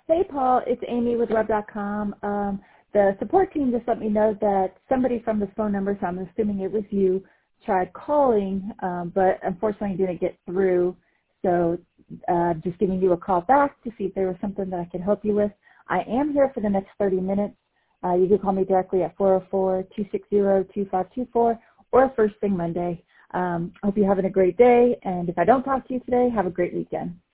Hey, Paul, it's Amy with Web.com. The support team just let me know that somebody from this phone number, so I'm assuming it was you, tried calling, but unfortunately didn't get through. So just giving you a call back to see if there was something that I could help you with. I am here for the next 30 minutes. You can call me directly at 404-260-2524 or first thing Monday. Hope you're having a great day, and if I don't talk to you today, have a great weekend.